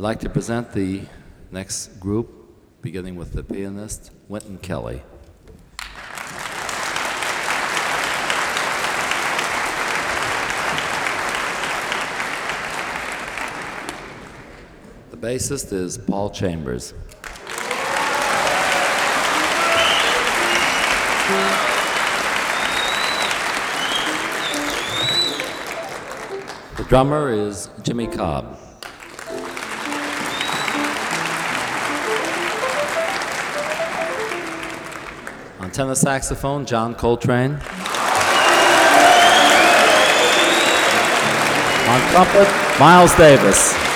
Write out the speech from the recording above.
I'd like to present the next group, beginning with the pianist, Wynton Kelly. The bassist is Paul Chambers. The drummer is Jimmy Cobb. On tenor saxophone, John Coltrane. On trumpet, Miles Davis.